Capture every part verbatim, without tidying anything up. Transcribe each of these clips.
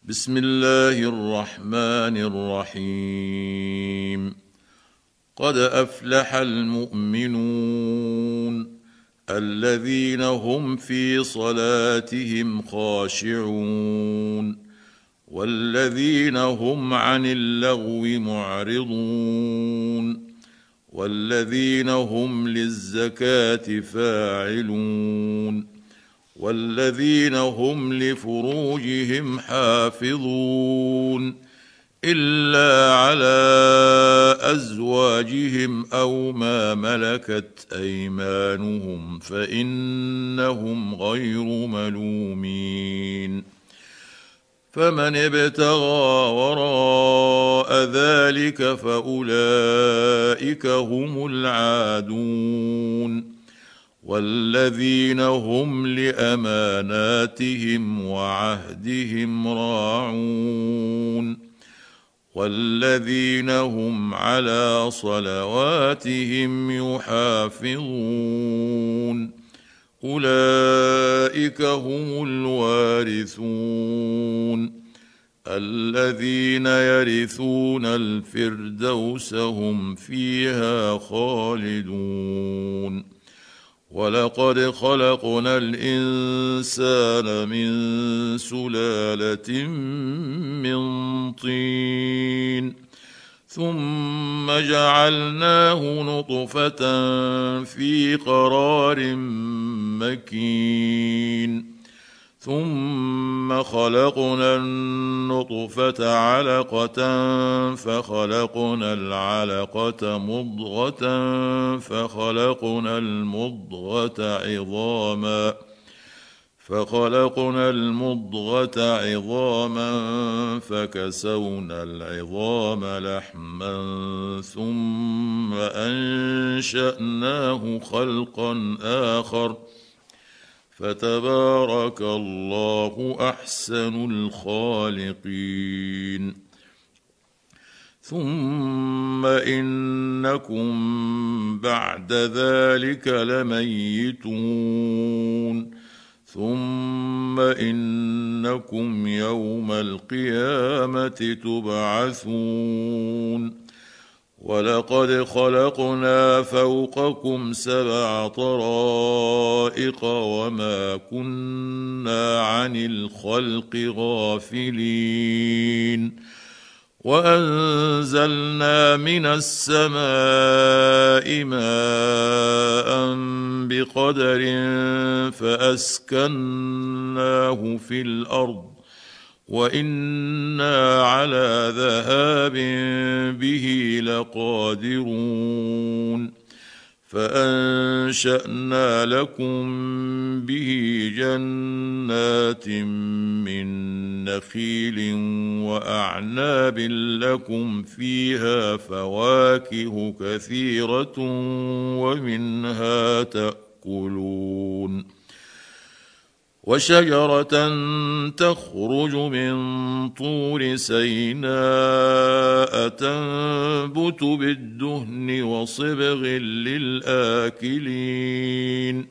بسم الله الرحمن الرحيم. قد أفلح المؤمنون الذين هم في صلاتهم خاشعون والذين هم عن اللغو معرضون والذين هم للزكاة فاعلون والذين هم لفروجهم حافظون إلا على أزواجهم أو ما ملكت أيمانهم فإنهم غير ملومين. فمن ابتغى وراء ذلك فأولئك هم العادون والذين هم لأماناتهم وعهدهم راعون والذين هم على صلواتهم يحافظون أولئك هم الوارثون الذين يرثون الفردوس هم فيها خالدون. ولقد خلقنا الإنسان من سلالة من طين ثم جعلناه نطفة في قرار مكين ثم خلقنا النطفة علقة فخلقنا العلقة مضغة فخلقنا المضغة عظاما فخلقنا المضغة عظاما فكسونا العظام لحما ثم أنشأناه خلقا آخر فتبارك الله أحسن الخالقين. ثم إنكم بعد ذلك لميتون ثم إنكم يوم القيامة تبعثون. ولقد خلقنا فوقكم سبع طرائق وما كنا عن الخلق غافلين وأنزلنا من السماء ماء بقدر فأسكناه في الأرض وإنا على ذهاب به لقادرون فأنشأنا لكم به جنات من نخيل وأعناب لكم فيها فواكه كثيرة ومنها تأكلون وشجرة تخرج من طور سيناء تنبت بالدهن وصبغ للآكلين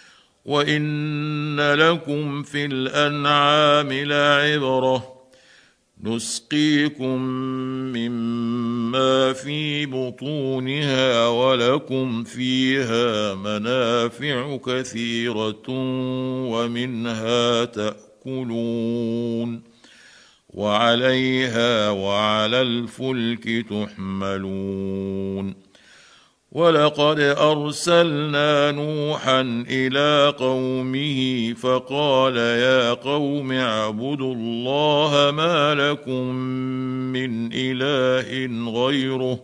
وإن لكم في الأنعام لعبرة نسقيكم مما في بطونها ولكم فيها منافع كثيرة ومنها تأكلون وعليها وعلى الفلك تحملون. ولقد أرسلنا نوحا إلى قومه فقال يا قوم اعبدوا الله ما لكم من إله غيره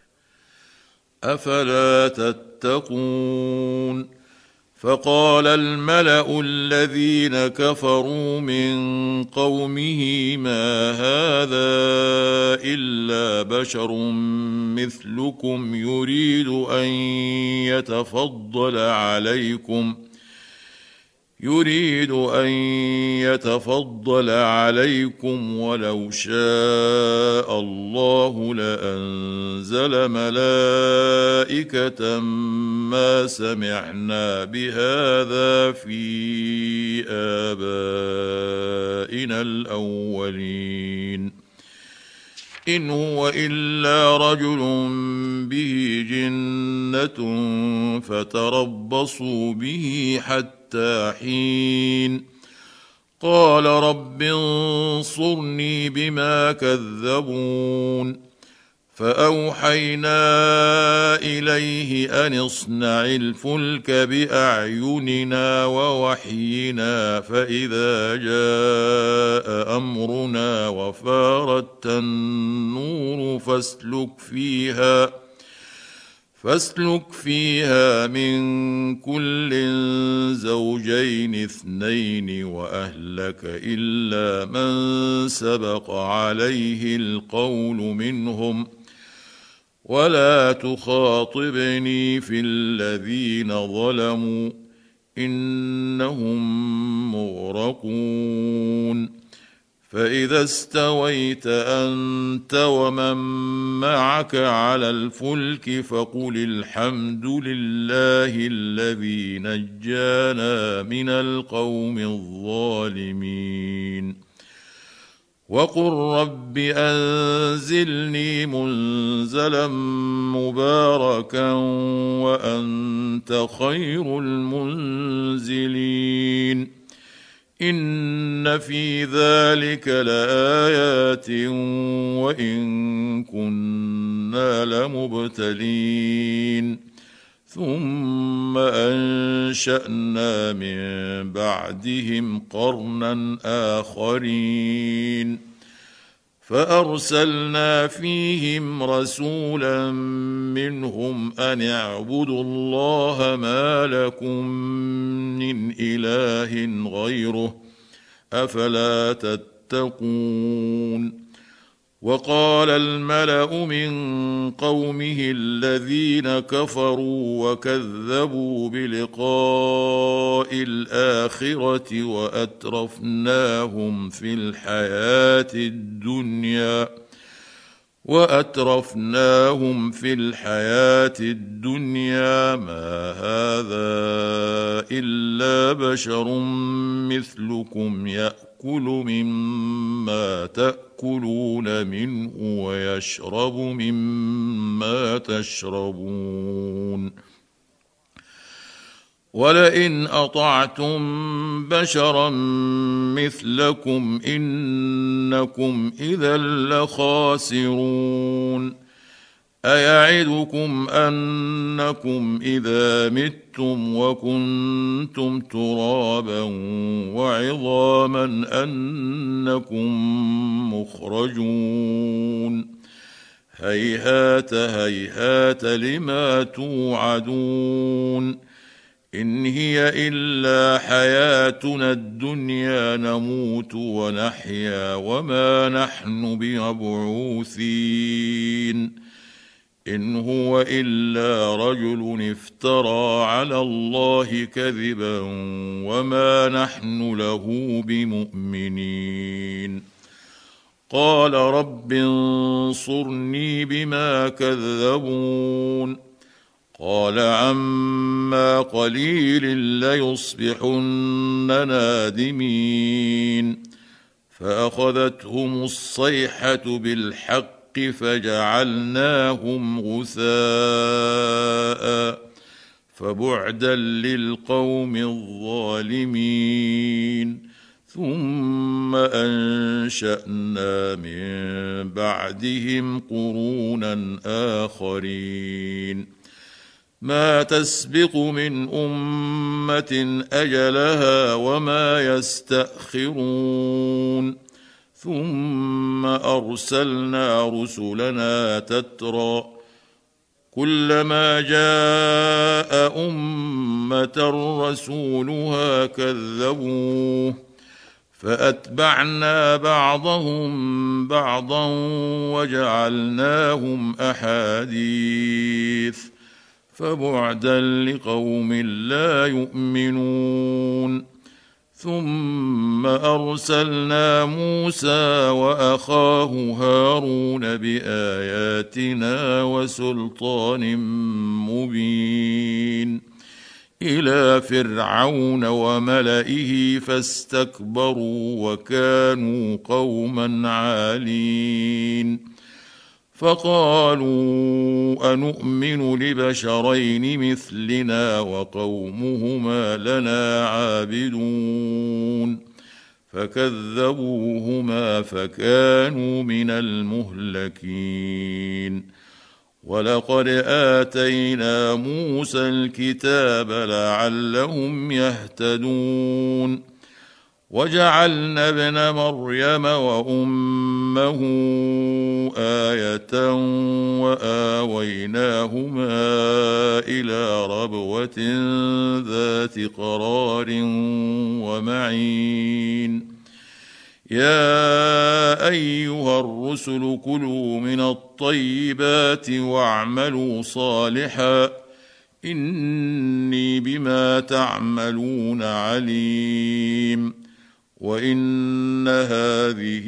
أفلا تتقون. فقال الملأ الذين كفروا من قومه ما هذا إلا بشر مثلكم يريد أن يتفضل عليكم يريد أن يتفضل عليكم ولو شاء الله لأنزل ملائكة ما سمعنا بهذا في آبائنا الأولين إن هو إلا رجل به جنة فتربصوا به حتى حين قال رب انصرني بما كذبون فأوحينا إليه أن اصنع الفلك بأعيننا ووحينا فإذا جاء أمرنا وفارت النور فاسلك فيها فاسلك فيها من كل زوجين اثنين وأهلك إلا من سبق عليه القول منهم ولا تخاطبني في الذين ظلموا إنهم مغرقون فإذا استويت أنت ومن معك على الفلك فقل الحمد لله الذي نجانا من القوم الظالمين وقل رب أنزلني منزلا مباركا وأنت خير المنزلين إن في ذلك لآيات وإن كنا لمبتلين ثم أنشأنا من بعدهم قرنا آخرين فأرسلنا فيهم رسولا منهم أن اعبدوا الله ما لكم من إله غيره أفلا تتقون وقال الملأ من قومه الذين كفروا وكذبوا بلقاء الآخرة وأترفناهم في الحياة الدنيا وأترفناهم في الحياة الدنيا ما هذا إلا بشر مثلكم يأكل مما تأكلون منه ويشرب مما تشربون ولئن أطعتم بشرا مثلكم إنكم إذا لخاسرون أيعدكم أنكم إذا متم وكنتم ترابا وعظاما أنكم مخرجون هيهات هيهات لما توعدون إن هي إلا حياتنا الدنيا نموت ونحيا وما نحن بمبعوثين إن هو إلا رجل افترى على الله كذبا وما نحن له بمؤمنين قال رب انصرني بما كذبون قال عما قليل ليصبحن نادمين فأخذتهم الصيحة بالحق فجعلناهم غثاء فبعدا للقوم الظالمين ثم أنشأنا من بعدهم قرونا آخرين ما تسبق من أمة أجلها وما يستأخرون ثم أرسلنا رسلنا تترى كلما جاء أمة رسولها كذبوه فأتبعنا بعضهم بعضا وجعلناهم أحاديث فبعدا لقوم لا يؤمنون ثم أرسلنا موسى وأخاه هارون بآياتنا وسلطان مبين إلى فرعون وملئه فاستكبروا وكانوا قوما عالين فقالوا أنؤمن لبشرين مثلنا وقومهما لنا عابدون فكذبوهما فكانوا من المهلكين ولقد آتينا موسى الكتاب لعلهم يهتدون وجعلنا ابن مريم وأمه آية وآويناهما إلى ربوة ذات قرار ومعين يا أيها الرسل كلوا من الطيبات واعملوا صالحا إني بما تعملون عليم وإن هذه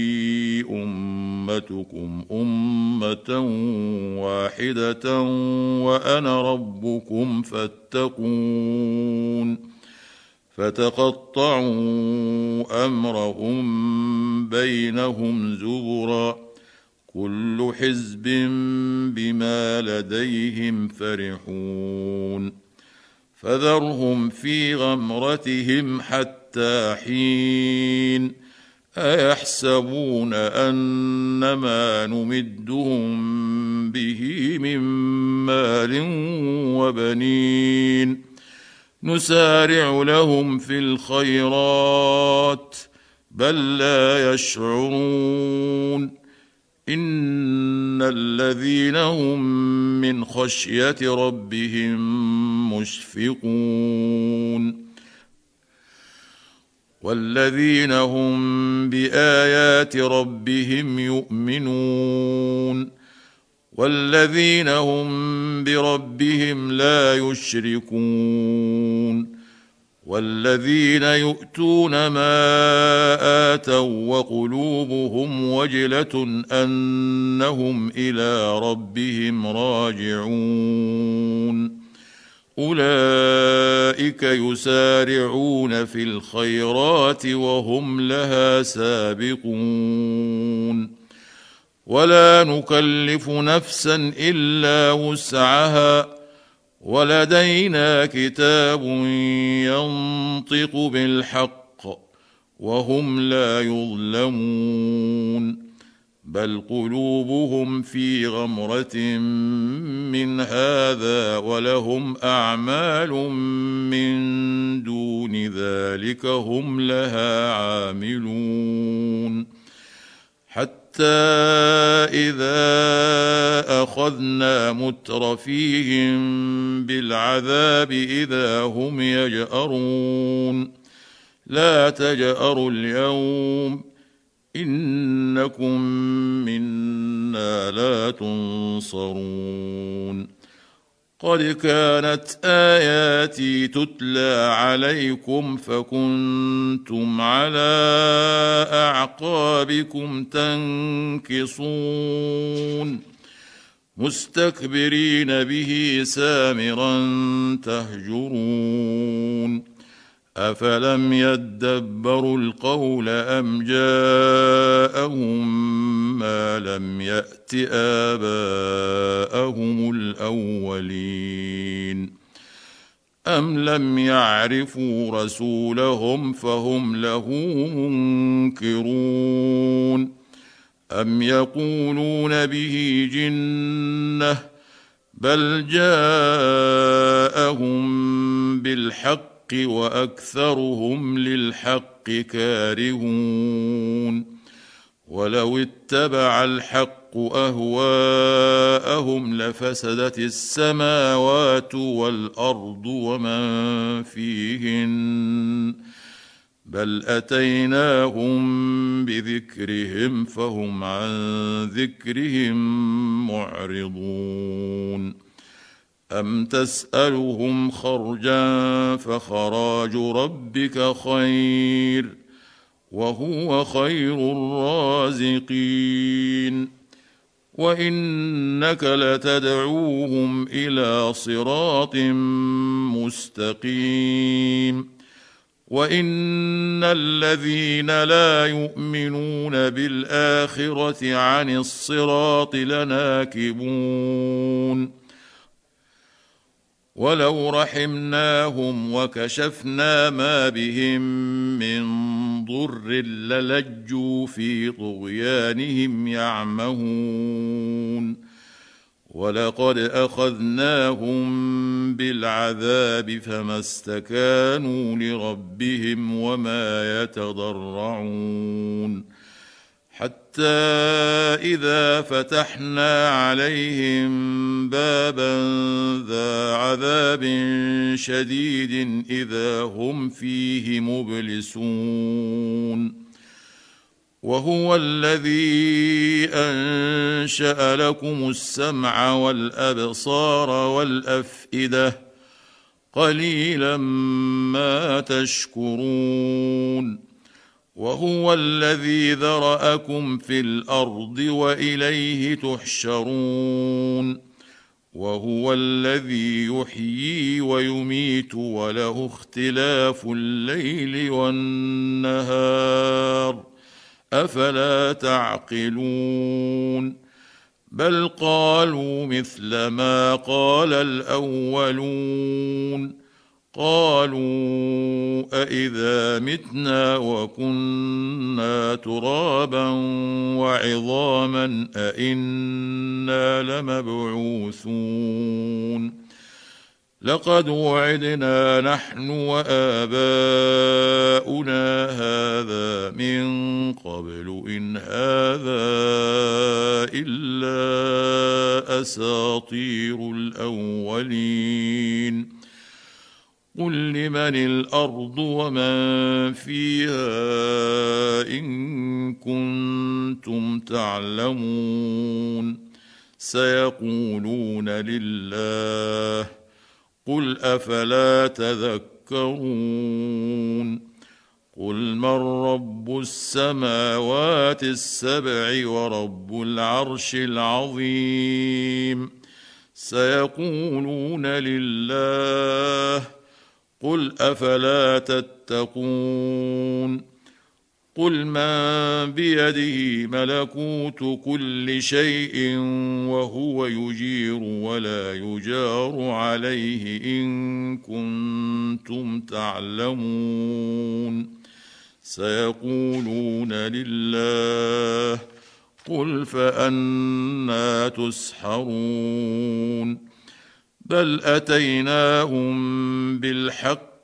أمتكم أمة واحدة وأنا ربكم فاتقون فتقطعوا أمرهم بينهم زبرا كل حزب بما لديهم فرحون فذرهم في غمرتهم حتى حين أيحسبون أنما نمدهم به من مال وبنين نسارع لهم في الخيرات بل لا يشعرون إن الذين هم من خشية ربهم مشفقون والذين هم بآيات ربهم يؤمنون والذين هم بربهم لا يشركون والذين يؤتون ما آتوا وقلوبهم وجلة أنهم إلى ربهم راجعون أولئك يسارعون في الخيرات وهم لها سابقون ولا نكلف نفسا إلا وسعها ولدينا كتاب ينطق بالحق وهم لا يظلمون بل قلوبهم في غمرة من هذا ولهم أعمال من دون ذلك هم لها عاملون حتى إذا أخذنا مترفيهم بالعذاب إذا هم يجأرون لا تجأروا اليوم إنكم منا لا تنصرون قد كانت آياتي تتلى عليكم فكنتم على أعقابكم تنكصون مستكبرين به سامرا تهجرون أفلم يدبروا القول أم جاءهم ما لم يأت آباءهم الأولين أم لم يعرفوا رسولهم فهم له منكرون أم يقولون به جنة بل جاءهم بالحق وأكثرهم للحق كارهون ولو اتبع الحق أهواءهم لفسدت السماوات والأرض ومن فيهن بل أتيناهم بذكرهم فهم عن ذكرهم معرضون أم تسألهم خرجا فخراج ربك خير وهو خير الرازقين وإنك لتدعوهم إلى صراط مستقيم وإن الذين لا يؤمنون بالآخرة عن الصراط لناكبون ولو رحمناهم وكشفنا ما بهم من ضر للجوا في طغيانهم يعمهون ولقد أخذناهم بالعذاب فما استكانوا لربهم وما يتضرعون حتى إذا فتحنا عليهم بابا ذا عذاب شديد إذا هم فيه مبلسون وهو الذي أنشأ لكم السمع والأبصار والأفئدة قليلا ما تشكرون وهو الذي ذرأكم في الأرض وإليه تحشرون وهو الذي يحيي ويميت وله اختلاف الليل والنهار أفلا تعقلون بل قالوا مثل ما قال الأولون قالوا أإذا متنا وكنا ترابا وعظاما أإنا لمبعوثون لقد وعدنا نحن وآباؤنا هذا من قبل إن هذا إلا أساطير الأولين قل لمن الأرض ومن فيها إن كنتم تعلمون سيقولون لله قل أفلا تذكرون قل من رب السماوات السبع ورب العرش العظيم سيقولون لله قل أفلا تتقون قل من بيده ملكوت كل شيء وهو يجير ولا يجار عليه إن كنتم تعلمون سيقولون لله قل فأنى تسحرون بل أتيناهم بالحق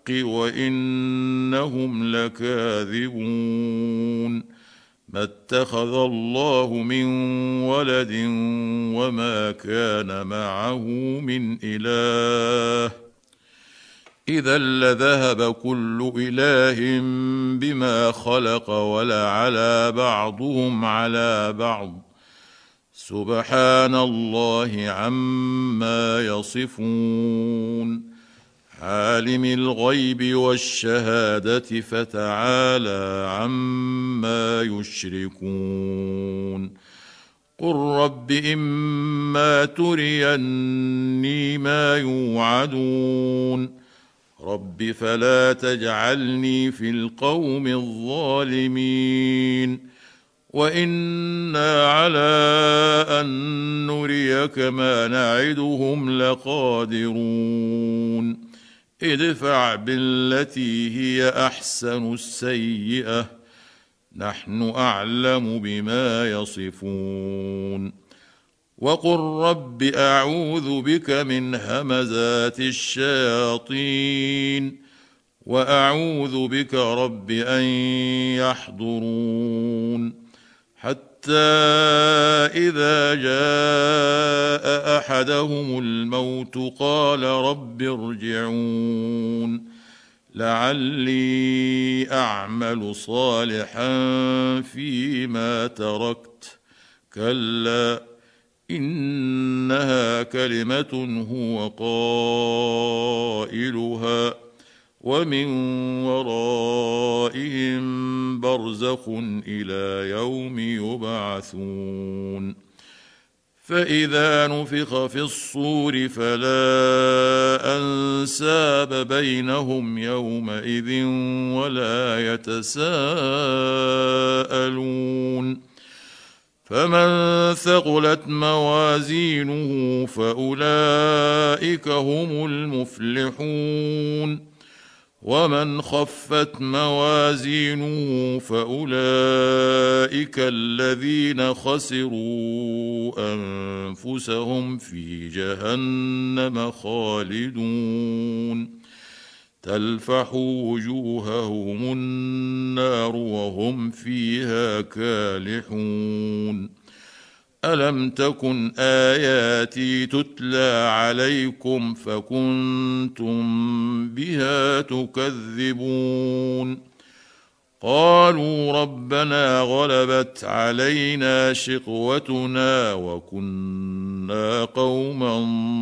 وإنهم لكاذبون ما اتخذ الله من ولد وما كان معه من إله إذا لذهب كل إله بما خلق ولعلى بعضهم على بعض سبحان الله عما يصفون عالم الغيب والشهادة فتعالى عما يشركون قل رب إما تريني ما يوعدون رب فلا تجعلني في القوم الظالمين وإنا على أن نريك ما نعدهم لقادرون ادفع بالتي هي أحسن السيئة نحن أعلم بما يصفون وقل رب أعوذ بك من همزات الشياطين وأعوذ بك رب أن يحضرون حتى إذا جاء أحدهم الموت قال رب ارجعون لعلي أعمل صالحا فيما تركت كلا إنها كلمة هو قائلها ومن ورائهم برزخ إلى يوم يبعثون فإذا نفخ في الصور فلا أنساب بينهم يومئذ ولا يتساءلون فمن ثقلت موازينه فأولئك هم المفلحون ومن خفت موازينه فأولئك الذين خسروا أنفسهم في جهنم خالدون تلفح وجوههم النار وهم فيها كالحون ألم تكن آياتي تتلى عليكم فكنتم بها تكذبون قالوا ربنا غلبت علينا شقوتنا وكنا قوما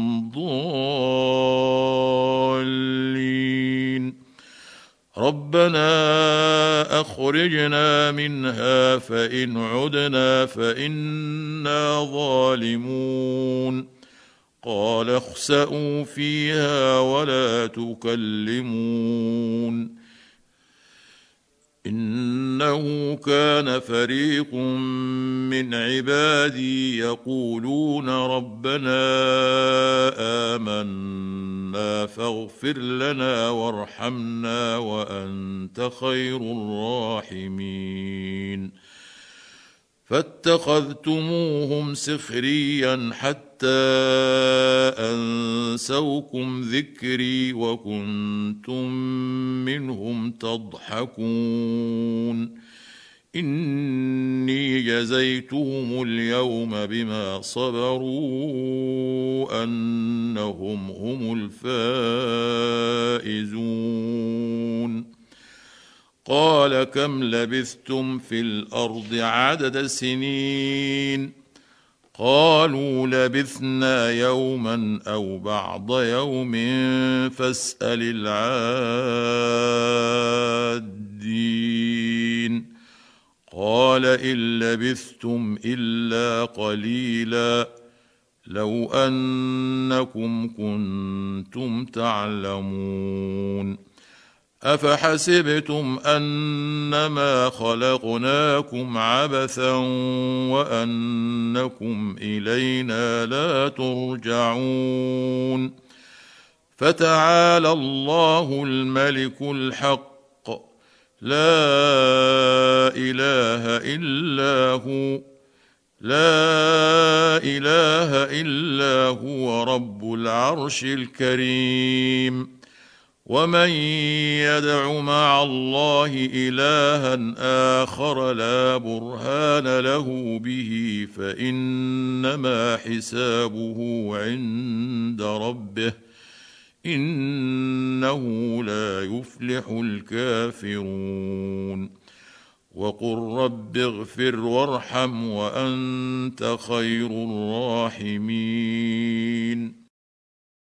ضالين ربنا أخرجنا منها فإن عدنا فإنا ظالمون قال اخسئوا فيها ولا تكلمون إنه كان فريق من عبادي يقولون ربنا آمنا فاغفر لنا وارحمنا وأنت خير الراحمين فاتخذتموهم سخريا حتى أنسوكم ذكري وكنتم منهم تضحكون إني جزيتهم اليوم بما صبروا أنهم هم الفائزون قال كم لبثتم في الأرض عدد سنين قالوا لبثنا يوما أو بعض يوم فاسأل العادين قال إن لبثتم إلا قليلا لو أنكم كنتم تعلمون أفحسبتم أنما خلقناكم عبثا وأنكم إلينا لا ترجعون فتعالى الله الملك الحق لا إله إلا هو لا إله إلا هو رب العرش الكريم ومن يدع مع الله إلها آخر لا برهان له به فإنما حسابه عند ربه إنه لا يفلح الكافرون وقل رب اغفر وارحم وأنت خير الراحمين